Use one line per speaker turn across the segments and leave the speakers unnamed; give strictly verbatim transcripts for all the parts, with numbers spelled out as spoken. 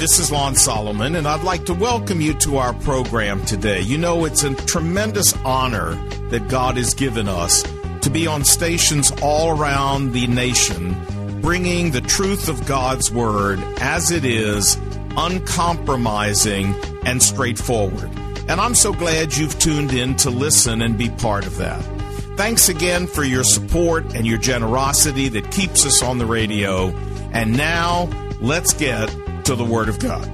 this is Lon Solomon, and I'd like to welcome you to our program today. You know, it's a tremendous honor that God has given us to be on stations all around the nation, bringing the truth of God's Word as it is, uncompromising and straightforward. And I'm so glad you've tuned in to listen and be part of that. Thanks again for your support and your generosity that keeps us on the radio. And now, let's get to the Word of God.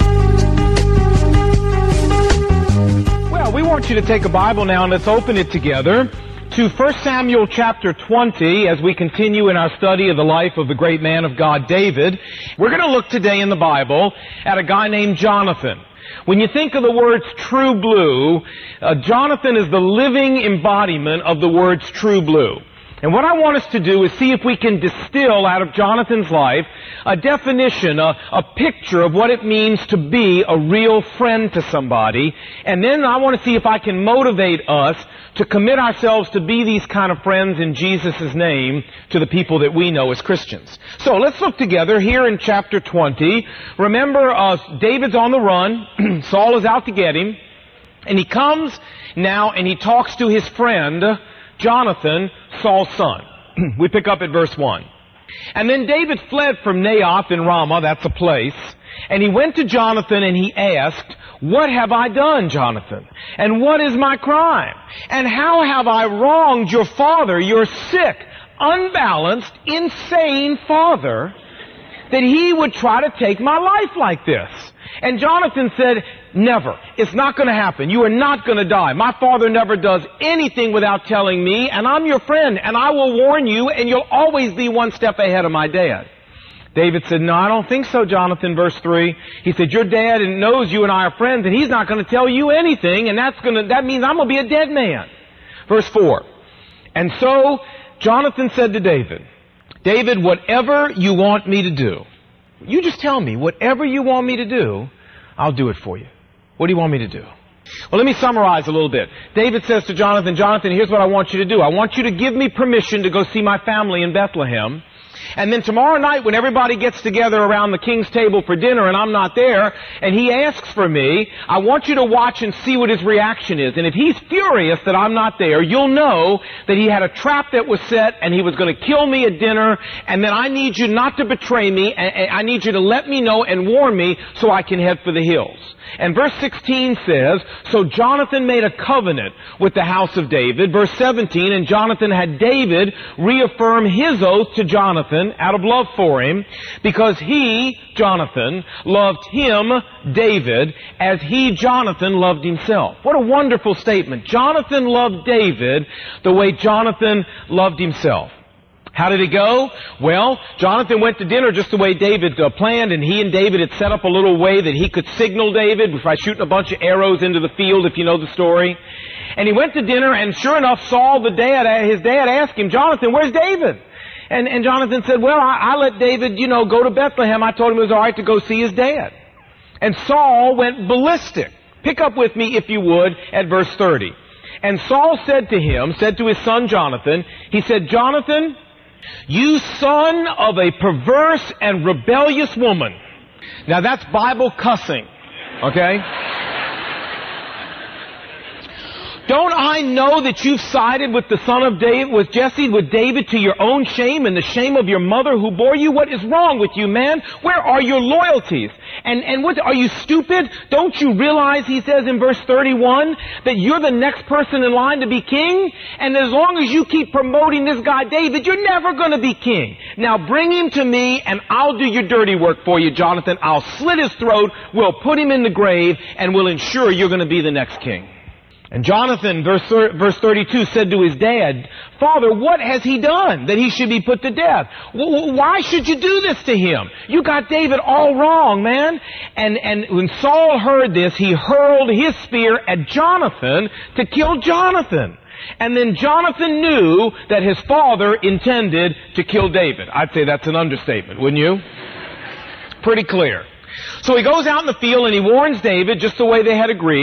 Well, we want you to take a Bible now and let's open it together to First Samuel chapter twenty as we continue in our study of the life of the great man of God, David. We're going to look today in the Bible at a guy named Jonathan. When you think of the words true blue, uh, Jonathan is the living embodiment of the words true blue. And what I want us to do is see if we can distill out of Jonathan's life a definition, a, a picture of what it means to be a real friend to somebody. And then I want to see if I can motivate us to commit ourselves to be these kind of friends in Jesus' name to the people that we know as Christians. So let's look together here in chapter twenty. Remember, uh, David's on the run. Saul is out to get him. And he comes now and he talks to his friend, Jonathan, Saul's son. We pick up at verse one. And then David fled from Naioth in Ramah, that's a place, and he went to Jonathan and he asked, "What have I done, Jonathan? And what is my crime? And how have I wronged your father, your sick, unbalanced, insane father, that he would try to take my life like this?" And Jonathan said, "Never. It's not going to happen. You are not going to die. My father never does anything without telling me, and I'm your friend, and I will warn you, and you'll always be one step ahead of my dad." David said, "No, I don't think so, Jonathan." Verse three, he said, "Your dad knows you and I are friends, and he's not going to tell you anything, and that's going to, that means I'm going to be a dead man." Verse four, and so Jonathan said to David, "David, whatever you want me to do, you just tell me, whatever you want me to do, I'll do it for you. What do you want me to do?" Well, let me summarize a little bit. David says to Jonathan, "Jonathan, here's what I want you to do. I want you to give me permission to go see my family in Bethlehem. And then tomorrow night when everybody gets together around the king's table for dinner and I'm not there, and he asks for me, I want you to watch and see what his reaction is. And if he's furious that I'm not there, you'll know that he had a trap that was set and he was going to kill me at dinner, and then I need you not to betray me, and I need you to let me know and warn me so I can head for the hills." And verse sixteen says, "So Jonathan made a covenant with the house of David." Verse seventeen, "And Jonathan had David reaffirm his oath to Jonathan out of love for him, because he, Jonathan, loved him, David, as he, Jonathan, loved himself." What a wonderful statement. Jonathan loved David the way Jonathan loved himself. How did it go? Well, Jonathan went to dinner just the way David uh, planned, and he and David had set up a little way that he could signal David by shooting a bunch of arrows into the field, if you know the story. And he went to dinner, and sure enough, Saul, the dad, his dad asked him, "Jonathan, where's David?" And, and Jonathan said, "Well, I, I let David, you know, go to Bethlehem. I told him it was all right to go see his dad." And Saul went ballistic. Pick up with me, if you would, at verse thirty. "And Saul said to him, said to his son Jonathan, he said, 'Jonathan, you son of a perverse and rebellious woman.'" Now that's Bible cussing, okay? "Don't I know that you've sided with the son of David, with Jesse, with David, to your own shame and the shame of your mother who bore you? What is wrong with you, man? Where are your loyalties? And, and what, are you stupid? Don't you realize," he says in verse thirty-one, "that you're the next person in line to be king? And as long as you keep promoting this guy David, you're never going to be king. Now bring him to me and I'll do your dirty work for you, Jonathan. I'll slit his throat, we'll put him in the grave, and we'll ensure you're going to be the next king." And Jonathan, verse, verse thirty-two, said to his dad, "Father, what has he done that he should be put to death? Why should you do this to him? You got David all wrong, man." And, and when Saul heard this, he hurled his spear at Jonathan to kill Jonathan. And then Jonathan knew that his father intended to kill David. I'd say that's an understatement, wouldn't you? Pretty clear. So he goes out in the field and he warns David just the way they had agreed.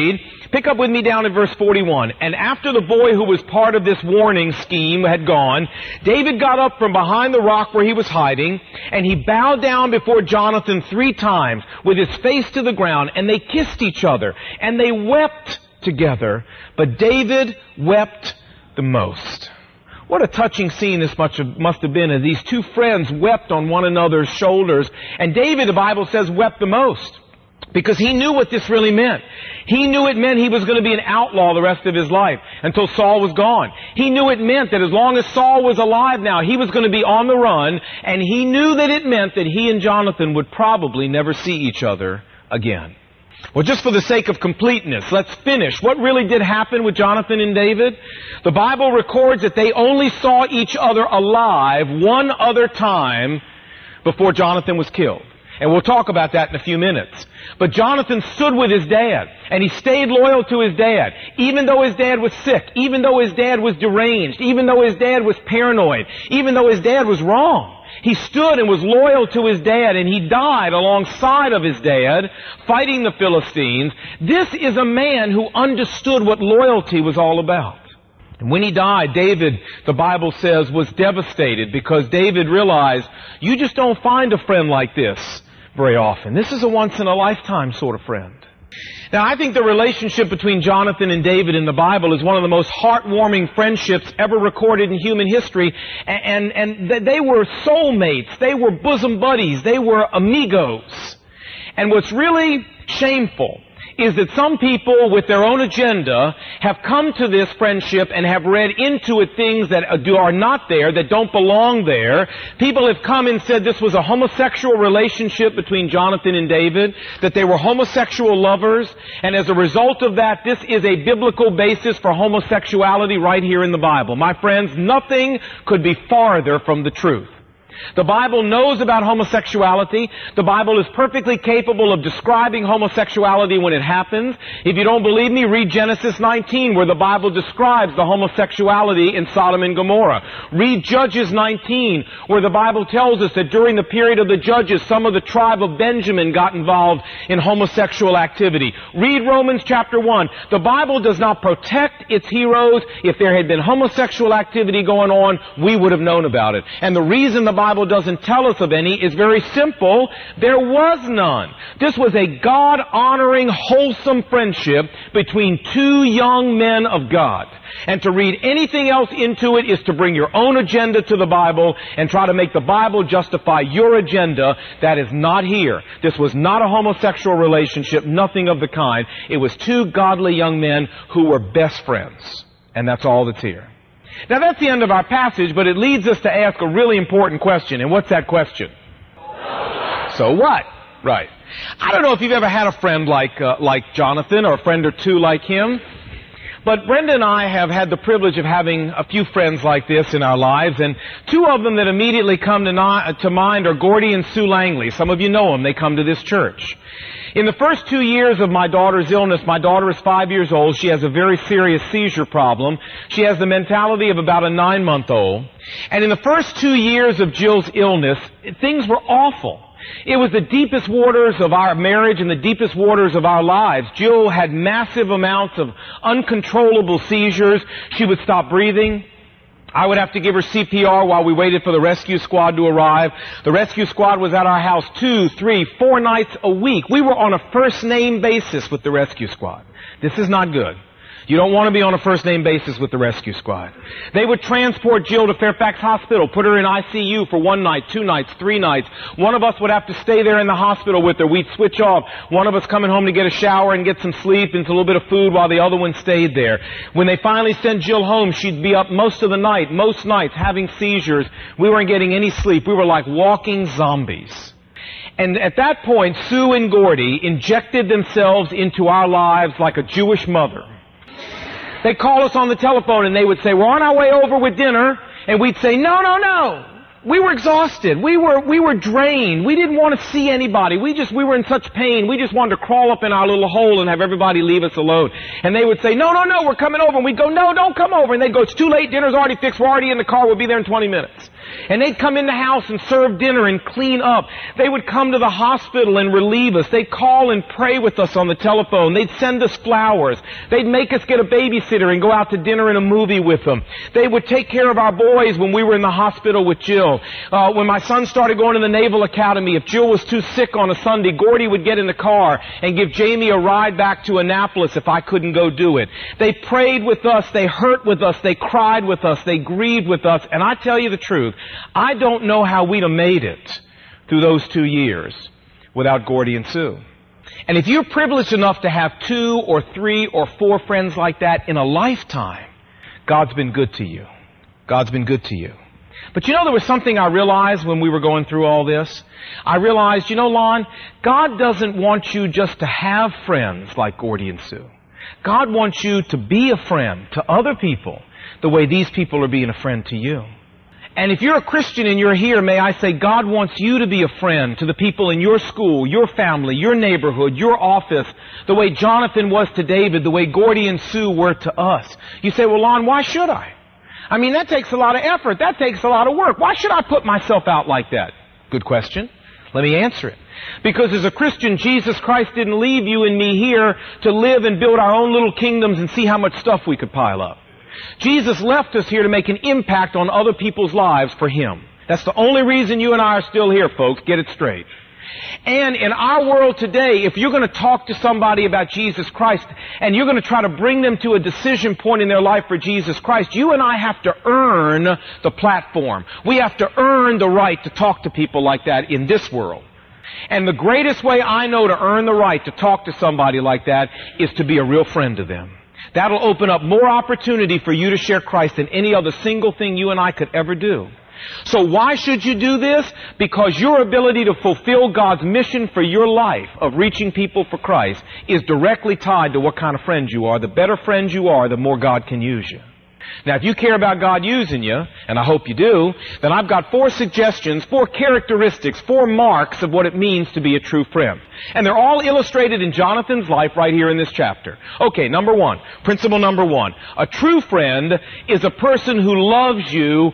Pick up with me down in verse forty-one. And after the boy who was part of this warning scheme had gone, David got up from behind the rock where he was hiding, and he bowed down before Jonathan three times with his face to the ground, and they kissed each other, and they wept together. But David wept the most. What a touching scene this must have, must have been, as these two friends wept on one another's shoulders. And David, the Bible says, wept the most, because he knew what this really meant. He knew it meant he was going to be an outlaw the rest of his life until Saul was gone. He knew it meant that as long as Saul was alive now, he was going to be on the run, and he knew that it meant that he and Jonathan would probably never see each other again. Well, just for the sake of completeness, let's finish. What really did happen with Jonathan and David? The Bible records that they only saw each other alive one other time before Jonathan was killed. And we'll talk about that in a few minutes. But Jonathan stood with his dad, and he stayed loyal to his dad, even though his dad was sick, even though his dad was deranged, even though his dad was paranoid, even though his dad was wrong. He stood and was loyal to his dad, and he died alongside of his dad, fighting the Philistines. This is a man who understood what loyalty was all about. And when he died, David, the Bible says, was devastated, because David realized, you just don't find a friend like this very often. This is a once-in-a-lifetime sort of friend. Now, I think the relationship between Jonathan and David in the Bible is one of the most heartwarming friendships ever recorded in human history. And, and, and they were soulmates. They were bosom buddies. They were amigos. And what's really shameful is that some people with their own agenda have come to this friendship and have read into it things that are not there, that don't belong there. People have come and said this was a homosexual relationship between Jonathan and David, that they were homosexual lovers, and as a result of that, this is a biblical basis for homosexuality right here in the Bible. My friends, nothing could be farther from the truth. The Bible knows about homosexuality. The Bible is perfectly capable of describing homosexuality when it happens. If you don't believe me, read Genesis nineteen, where the Bible describes the homosexuality in Sodom and Gomorrah. Read Judges nineteen, where the Bible tells us that during the period of the Judges, some of the tribe of Benjamin got involved in homosexual activity. Read Romans chapter one. The Bible does not protect its heroes. If there had been homosexual activity going on, we would have known about it. And the reason the Bible doesn't tell us of any is very simple. There was none. This was a God-honoring, wholesome friendship between two young men of God. And to read anything else into it is to bring your own agenda to the Bible and try to make the Bible justify your agenda. That is not here. This was not a homosexual relationship, nothing of the kind. It was two godly young men who were best friends. And that's all that's here. Now, that's the end of our passage, but it leads us to ask a really important question. And what's that question? So what? Right. I don't know if you've ever had a friend like uh, like Jonathan, or a friend or two like him, but Brenda and I have had the privilege of having a few friends like this in our lives, and two of them that immediately come to, no- to mind are Gordy and Sue Langley. Some of you know them. They come to this church. In the first two years of my daughter's illness, my daughter is five years old. She has a very serious seizure problem. She has the mentality of about a nine-month-old. And in the first two years of Jill's illness, things were awful. It was the deepest waters of our marriage and the deepest waters of our lives. Jill had massive amounts of uncontrollable seizures. She would stop breathing. I would have to give her C P R while we waited for the rescue squad to arrive. The rescue squad was at our house two, three, four nights a week. We were on a first-name basis with the rescue squad. This is not good. You don't want to be on a first-name basis with the rescue squad. They would transport Jill to Fairfax Hospital, put her in I C U for one night, two nights, three nights. One of us would have to stay there in the hospital with her. We'd switch off. One of us coming home to get a shower and get some sleep and a little bit of food while the other one stayed there. When they finally sent Jill home, she'd be up most of the night, most nights, having seizures. We weren't getting any sleep. We were like walking zombies. And at that point, Sue and Gordy injected themselves into our lives like a Jewish mother. They'd call us on the telephone and they would say, we're on our way over with dinner. And we'd say, no, no, no. We were exhausted. We were, we were drained. We didn't want to see anybody. We just, we were in such pain. We just wanted to crawl up in our little hole and have everybody leave us alone. And they would say, no, no, no, we're coming over. And we'd go, no, don't come over. And they'd go, it's too late. Dinner's already fixed. We're already in the car. We'll be there in twenty minutes. And they'd come in the house and serve dinner and clean up. They would come to the hospital and relieve us. They'd call and pray with us on the telephone. They'd send us flowers. They'd make us get a babysitter and go out to dinner and a movie with them. They would take care of our boys when we were in the hospital with Jill. Uh, when my son started going to the Naval Academy, if Jill was too sick on a Sunday, Gordy would get in the car and give Jamie a ride back to Annapolis if I couldn't go do it. They prayed with us. They hurt with us. They cried with us. They grieved with us. And I tell you the truth, I don't know how we'd have made it through those two years without Gordy and Sue. And if you're privileged enough to have two or three or four friends like that in a lifetime, God's been good to you. God's been good to you. But you know, there was something I realized when we were going through all this. I realized, you know, Lon, God doesn't want you just to have friends like Gordy and Sue. God wants you to be a friend to other people the way these people are being a friend to you. And if you're a Christian and you're here, may I say, God wants you to be a friend to the people in your school, your family, your neighborhood, your office, the way Jonathan was to David, the way Gordy and Sue were to us. You say, well, Lon, why should I? I mean, that takes a lot of effort. That takes a lot of work. Why should I put myself out like that? Good question. Let me answer it. Because as a Christian, Jesus Christ didn't leave you and me here to live and build our own little kingdoms and see how much stuff we could pile up. Jesus left us here to make an impact on other people's lives for Him. That's the only reason you and I are still here, folks. Get it straight. And in our world today, if you're going to talk to somebody about Jesus Christ and you're going to try to bring them to a decision point in their life for Jesus Christ, you and I have to earn the platform. We have to earn the right to talk to people like that in this world. And the greatest way I know to earn the right to talk to somebody like that is to be a real friend to them. That'll open up more opportunity for you to share Christ than any other single thing you and I could ever do. So why should you do this? Because your ability to fulfill God's mission for your life of reaching people for Christ is directly tied to what kind of friend you are. The better friend you are, the more God can use you. Now, if you care about God using you, and I hope you do, then I've got four suggestions, four characteristics, four marks of what it means to be a true friend. And they're all illustrated in Jonathan's life right here in this chapter. Okay, number one, principle number one. A true friend is a person who loves you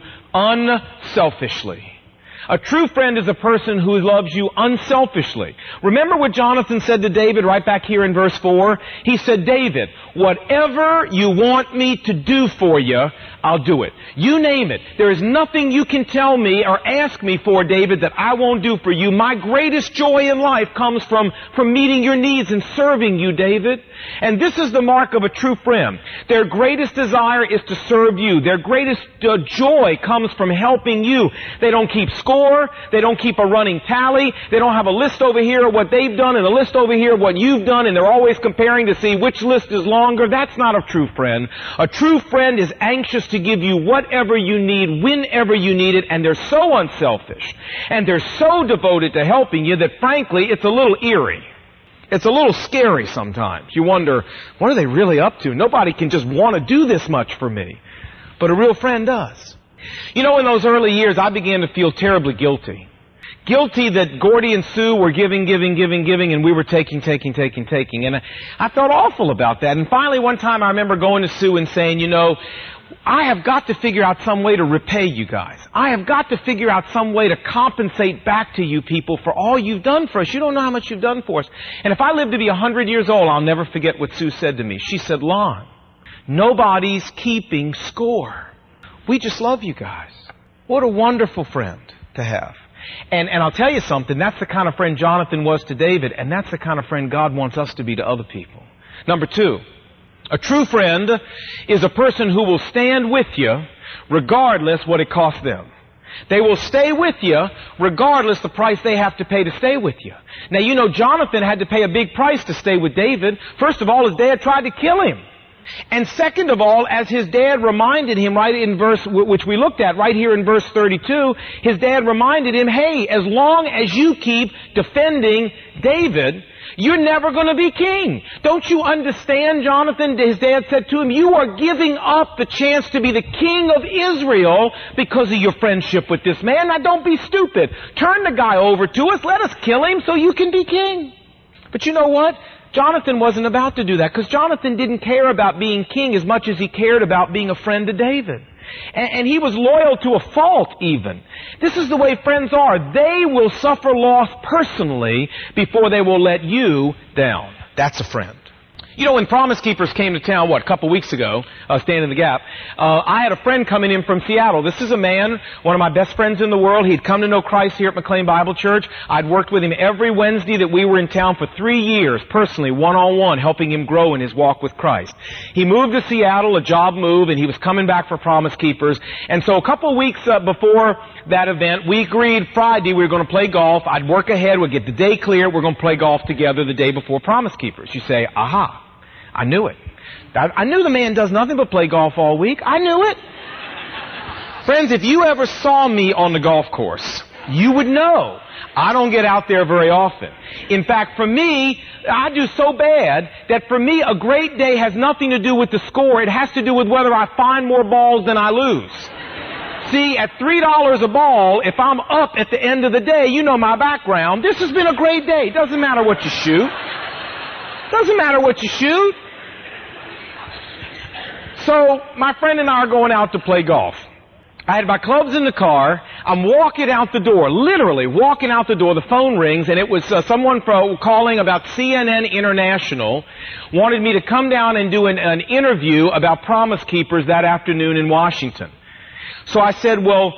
unselfishly. A true friend is a person who loves you unselfishly. Remember what Jonathan said to David right back here in verse four? He said, David, whatever you want me to do for you, I'll do it. You name it. There is nothing you can tell me or ask me for, David, that I won't do for you. My greatest joy in life comes from, from meeting your needs and serving you, David. And this is the mark of a true friend. Their greatest desire is to serve you. Their greatest uh, joy comes from helping you. They don't keep score. They don't keep a running tally. They don't have a list over here of what they've done and a list over here of what you've done, and they're always comparing to see which list is longer. That's not a true friend. A true friend is anxious to give you whatever you need, whenever you need it, and they're so unselfish, and they're so devoted to helping you that, frankly, it's a little eerie. It's a little scary sometimes. You wonder, what are they really up to? Nobody can just want to do this much for me. But a real friend does. You know, in those early years, I began to feel terribly guilty. Guilty that Gordy and Sue were giving, giving, giving, giving, and we were taking, taking, taking, taking. And I felt awful about that. And finally, one time, I remember going to Sue and saying, you know, I have got to figure out some way to repay you guys. I have got to figure out some way to compensate back to you people for all you've done for us. You don't know how much you've done for us. And if I live to be a hundred years old, I'll never forget what Sue said to me. She said, Lon, nobody's keeping score. We just love you guys. What a wonderful friend to have. And, and I'll tell you something, that's the kind of friend Jonathan was to David, and that's the kind of friend God wants us to be to other people. Number two, a true friend is a person who will stand with you regardless what it costs them. They will stay with you regardless the price they have to pay to stay with you. Now, you know, Jonathan had to pay a big price to stay with David. First of all, his dad tried to kill him. And second of all, as his dad reminded him right in verse, which we looked at right here in verse thirty-two, his dad reminded him, hey, as long as you keep defending David, you're never going to be king. Don't you understand, Jonathan? His dad said to him, you are giving up the chance to be the king of Israel because of your friendship with this man. Now don't be stupid. Turn the guy over to us. Let us kill him so you can be king. But you know what? Jonathan wasn't about to do that because Jonathan didn't care about being king as much as he cared about being a friend to David. And, and he was loyal to a fault even. This is the way friends are. They will suffer loss personally before they will let you down. That's a friend. You know, when Promise Keepers came to town, what, a couple weeks ago, uh, Stand in the Gap, uh, I had a friend coming in from Seattle. This is a man, one of my best friends in the world. He'd come to know Christ here at McLean Bible Church. I'd worked with him every Wednesday that we were in town for three years, personally, one-on-one, helping him grow in his walk with Christ. He moved to Seattle, a job move, and he was coming back for Promise Keepers. And so a couple of weeks uh, before that event, we agreed Friday we were going to play golf. I'd work ahead. We'd get the day clear. We're going to play golf together the day before Promise Keepers. You say, aha. I knew it. I knew the man does nothing but play golf all week. I knew it. Friends, if you ever saw me on the golf course, you would know I don't get out there very often. In fact, for me, I do so bad that for me, a great day has nothing to do with the score. It has to do with whether I find more balls than I lose. See, at three dollars a ball, if I'm up at the end of the day, you know my background. This has been a great day. It doesn't matter what you shoot. Doesn't matter what you shoot. So, my friend and I are going out to play golf. I had my clubs in the car. I'm walking out the door, literally walking out the door. The phone rings, and it was uh, someone from, calling about C N N International, wanted me to come down and do an, an interview about Promise Keepers that afternoon in Washington. So I said, well,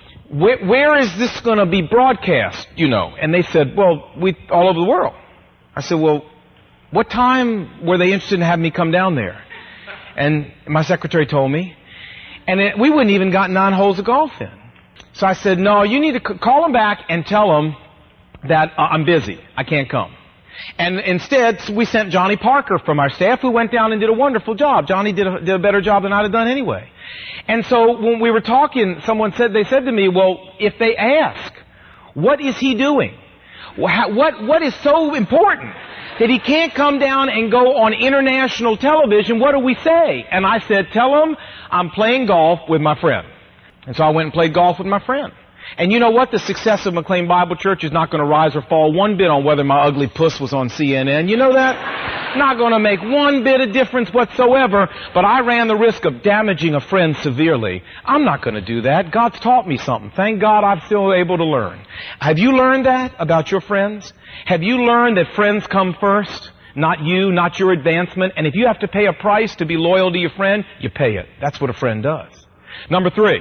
wh- where is this going to be broadcast, you know? And they said, well, we all over the world. I said, well, what time were they interested in having me come down there? And my secretary told me. And it, we wouldn't even got nine holes of golf in. So I said, no, you need to c- call them back and tell them that uh, I'm busy. I can't come. And instead, we sent Johnny Parker from our staff, who went down and did a wonderful job. Johnny did a, did a better job than I'd have done anyway. And so when we were talking, someone said, they said to me, well, if they ask, what is he doing? What, what, what is so important that he can't come down and go on international television? What do we say? And I said, tell him I'm playing golf with my friend. And so I went and played golf with my friend. And you know what? The success of McLean Bible Church is not going to rise or fall one bit on whether my ugly puss was on C N N. You know that? Not going to make one bit of difference whatsoever, but I ran the risk of damaging a friend severely. I'm not going to do that. God's taught me something. Thank God I'm still able to learn. Have you learned that about your friends? Have you learned that friends come first? Not you, not your advancement. And if you have to pay a price to be loyal to your friend, you pay it. That's what a friend does. Number three.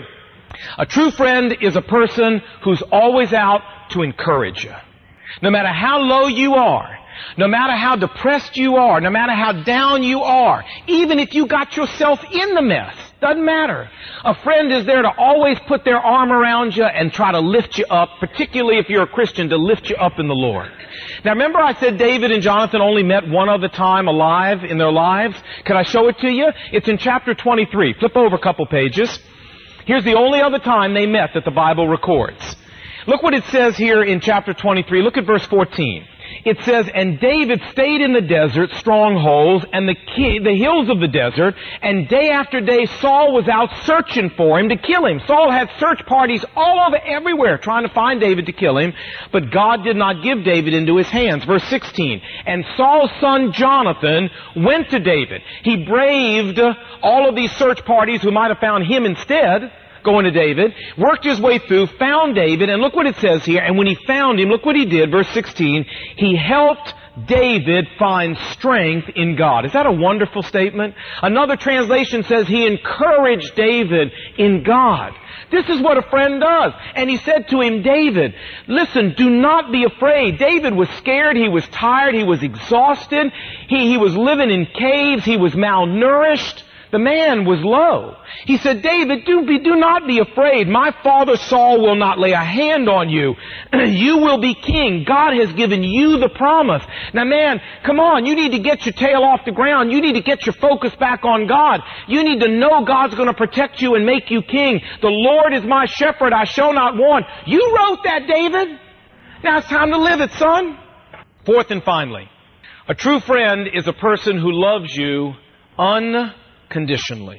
A true friend is a person who's always out to encourage you. No matter how low you are, no matter how depressed you are, no matter how down you are, even if you got yourself in the mess, doesn't matter. A friend is there to always put their arm around you and try to lift you up, particularly if you're a Christian, to lift you up in the Lord. Now remember I said David and Jonathan only met one other time alive in their lives? Can I show it to you? It's in chapter twenty-three. Flip over a couple pages. Here's the only other time they met that the Bible records. Look what it says here in chapter twenty-three. Look at verse fourteen. It says, and David stayed in the desert strongholds and the, ki- the hills of the desert, and day after day Saul was out searching for him to kill him. Saul had search parties all over everywhere trying to find David to kill him, but God did not give David into his hands. Verse sixteen, and Saul's son Jonathan went to David. He braved all of these search parties who might have found him instead, going to David, worked his way through, found David, and look what it says here. And when he found him, look what he did, verse sixteen, he helped David find strength in God. Is that a wonderful statement? Another translation says he encouraged David in God. This is what a friend does. And he said to him, David, listen, do not be afraid. David was scared. He was tired. He was exhausted. He, he was living in caves. He was malnourished. The man was low. He said, David, do, be, do not be afraid. My father Saul will not lay a hand on you. You will be king. God has given you the promise. Now, man, come on. You need to get your tail off the ground. You need to get your focus back on God. You need to know God's going to protect you and make you king. The Lord is my shepherd. I shall not want. You wrote that, David. Now it's time to live it, son. Fourth and finally, a true friend is a person who loves you unconditionally. Conditionally.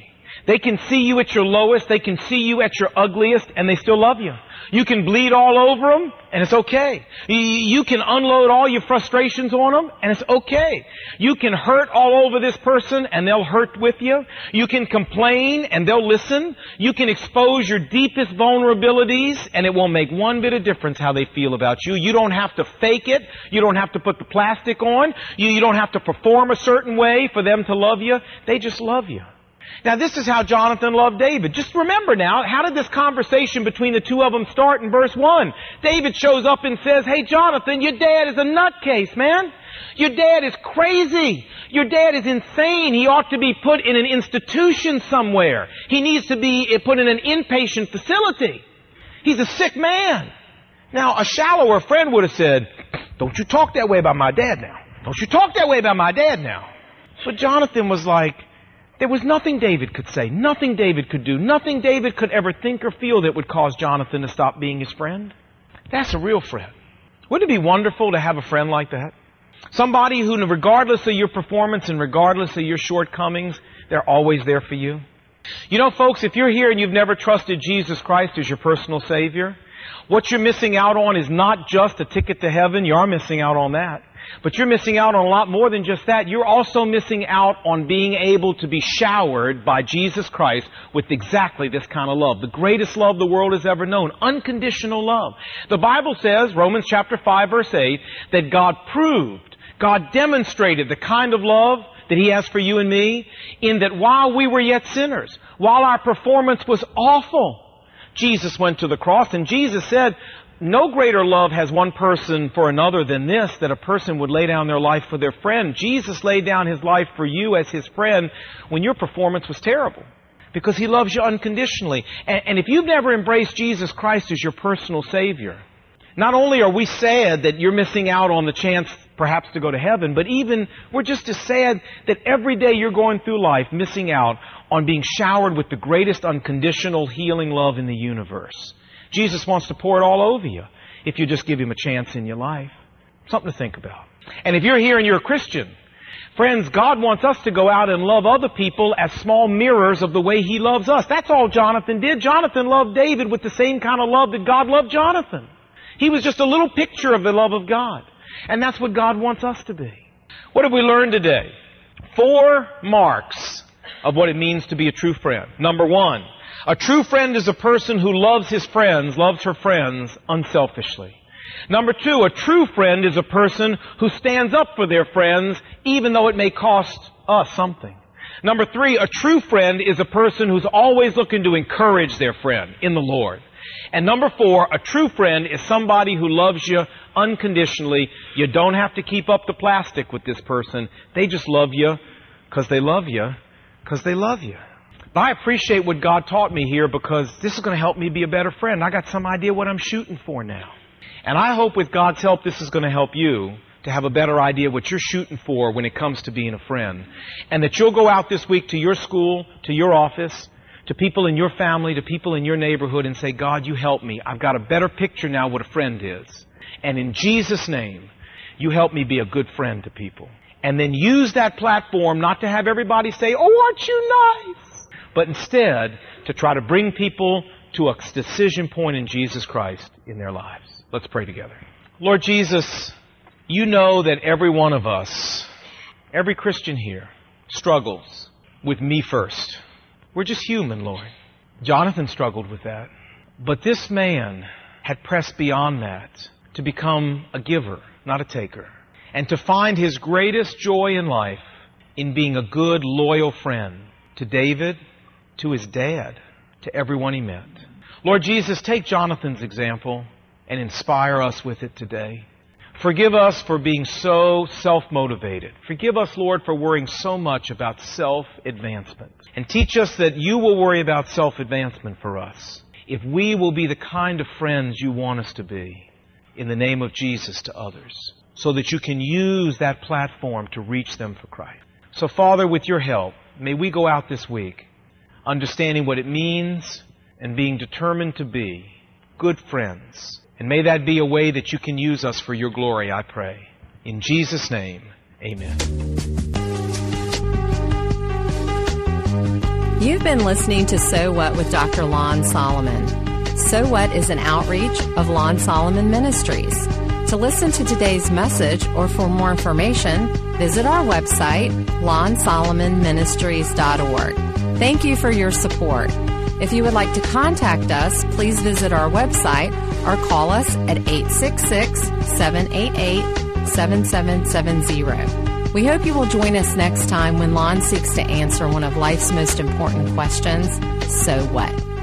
They can see you at your lowest. They can see you at your ugliest, and they still love you. You can bleed all over them, and it's okay. You can unload all your frustrations on them, and it's okay. You can hurt all over this person, and they'll hurt with you. You can complain, and they'll listen. You can expose your deepest vulnerabilities, and it won't make one bit of difference how they feel about you. You don't have to fake it. You don't have to put the plastic on. You, you don't have to perform a certain way for them to love you. They just love you. Now, this is how Jonathan loved David. Just remember now, how did this conversation between the two of them start in verse one? David shows up and says, hey, Jonathan, your dad is a nutcase, man. Your dad is crazy. Your dad is insane. He ought to be put in an institution somewhere. He needs to be put in an inpatient facility. He's a sick man. Now, a shallower friend would have said, don't you talk that way about my dad now. Don't you talk that way about my dad now. But Jonathan was like, there was nothing David could say, nothing David could do, nothing David could ever think or feel that would cause Jonathan to stop being his friend. That's a real friend. Wouldn't it be wonderful to have a friend like that? Somebody who, regardless of your performance and regardless of your shortcomings, they're always there for you. You know, folks, if you're here and you've never trusted Jesus Christ as your personal Savior, what you're missing out on is not just a ticket to heaven. You are missing out on that. But you're missing out on a lot more than just that. You're also missing out on being able to be showered by Jesus Christ with exactly this kind of love. The greatest love the world has ever known. Unconditional love. The Bible says, Romans chapter five, verse eight, that God proved, God demonstrated the kind of love that He has for you and me, in that while we were yet sinners, while our performance was awful, Jesus went to the cross, and Jesus said, no greater love has one person for another than this, that a person would lay down their life for their friend. Jesus laid down His life for you as His friend when your performance was terrible, because He loves you unconditionally. And, and if you've never embraced Jesus Christ as your personal Savior, not only are we sad that you're missing out on the chance perhaps to go to heaven, but even we're just as sad that every day you're going through life missing out on being showered with the greatest unconditional healing love in the universe. Jesus wants to pour it all over you if you just give Him a chance in your life. Something to think about. And if you're here and you're a Christian, friends, God wants us to go out and love other people as small mirrors of the way He loves us. That's all Jonathan did. Jonathan loved David with the same kind of love that God loved Jonathan. He was just a little picture of the love of God. And that's what God wants us to be. What have we learned today? Four marks of what it means to be a true friend. Number one, a true friend is a person who loves his friends, loves her friends unselfishly. Number two, a true friend is a person who stands up for their friends even though it may cost us something. Number three, a true friend is a person who's always looking to encourage their friend in the Lord. And number four, a true friend is somebody who loves you unconditionally. You don't have to keep up the plastic with this person. They just love you because they love you because they love you. But I appreciate what God taught me here, because this is going to help me be a better friend. I got some idea what I'm shooting for now. And I hope with God's help this is going to help you to have a better idea what you're shooting for when it comes to being a friend. And that you'll go out this week to your school, to your office, to people in your family, to people in your neighborhood, and say, God, you help me. I've got a better picture now what a friend is. And in Jesus' name, you help me be a good friend to people. And then use that platform not to have everybody say, oh, aren't you nice? But instead, to try to bring people to a decision point in Jesus Christ in their lives. Let's pray together. Lord Jesus, you know that every one of us, every Christian here, struggles with me first. We're just human, Lord. Jonathan struggled with that. But this man had pressed beyond that to become a giver, not a taker. And to find his greatest joy in life in being a good, loyal friend to David, to his dad, to everyone he met. Lord Jesus, take Jonathan's example and inspire us with it today. Forgive us for being so self-motivated. Forgive us, Lord, for worrying so much about self-advancement. And teach us that you will worry about self-advancement for us if we will be the kind of friends you want us to be in the name of Jesus to others, so that you can use that platform to reach them for Christ. So, Father, with your help, may we go out this week understanding what it means and being determined to be good friends. And may that be a way that you can use us for your glory, I pray. In Jesus' name, amen.
You've been listening to So What with Doctor Lon Solomon. So What is an outreach of Lon Solomon Ministries. To listen to today's message or for more information, visit our website, lon solomon ministries dot org. Thank you for your support. If you would like to contact us, please visit our website or call us at eight six six, seven eight eight, seven seven seven zero. We hope you will join us next time when Lon seeks to answer one of life's most important questions, so what?